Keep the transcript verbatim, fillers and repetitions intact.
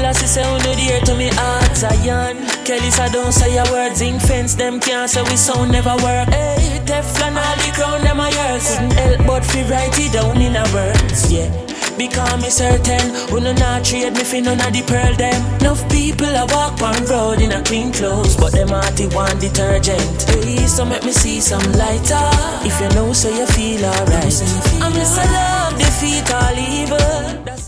Selassie say who no dear to me heart Zion. Kelly say don't say your words in fence. Them can't say we sound never work. Hey, Teflon all the crown them a yours. Couldn't help but fi write it down in a words. Yeah, because me certain who no not trade me fi none of the pearl them. Enough people a walk on road in a clean clothes, but them hearty want detergent. Hey, so make me see some lighter. If you know so you feel alright. I'm just a love defeat all evil.